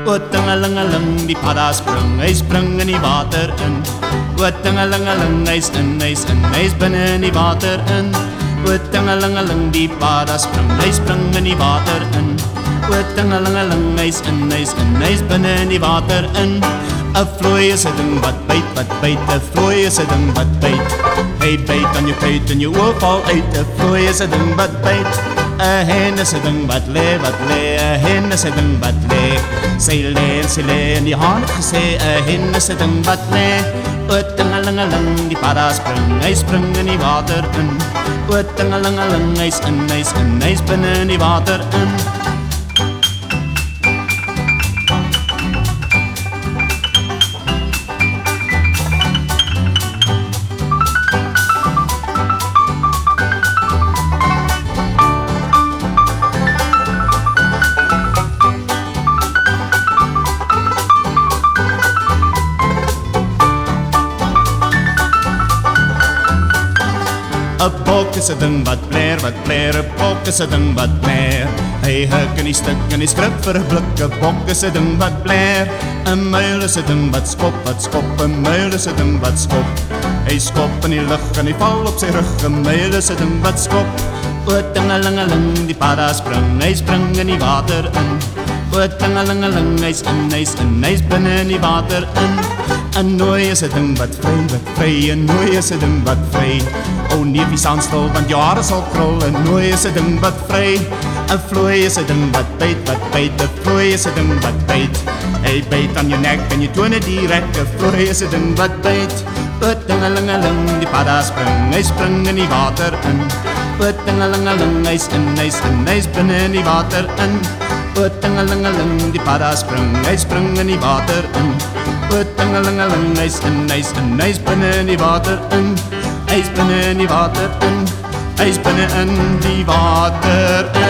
O tingelingeling, die padda spring, hy spring in die water in. O tingelingeling, hy's in, hy's binne in die water in. O tingelingeling, die padda spring, hy spring in die water in. O tingelingeling, hy's in, hy's binne in die water in. 'n vlooi is 'n ding wat byt, 'n vlooi is 'n ding wat byt. Hy byt aan jou kuit en jou oor val uit. 'n vlooi is 'n ding wat byt. 'n hen is 'n ding wat lê, 'n hen is 'n ding wat lê. Sy lê en die haan het gesê 'n hen is 'n ding wat lê. O tingelingeling, die padda spring, hy spring in die water in. O tingelingeling, hy's in, hy's binne in die water in. 'n bok is 'n ding wat pleer, 'n bok is 'n ding wat pleer. Hy huk in die stuk en hy skrik vir 'n blik. 'n bok is 'n ding wat pleer. 'n muil is 'n ding wat skop, 'n muil is 'n ding wat skop. Hy skop in die lug en hy val op sy rug. 'n muil is 'n ding wat skop. O tingelingeling, die padda spring, hy spring in die water in. O tingelingeling, hy's in, hy's binne in die water in. 'n nooi is 'n ding wat vry, 'n nooi is 'n ding wat vry. O neefie staan stil, want jou hare sal krul. 'n nooi is 'n ding wat vry. 'n vlooi is 'n ding wat byt, 'n vlooi is 'n ding wat byt. Hy byt aan jou nek en jou tone direk. 'n vlooi is 'n ding wat byt. O tingelingeling, die padda spring, hy spring in die water in. O tingelingeling, hy's in, hy's binne in die water in. O tingelingeling, die padda spring, hy spring in die water in. O tingelingeling, hy's in, hy's binne in die water in. Hy's binne in die water in. Hy's binne in die water in.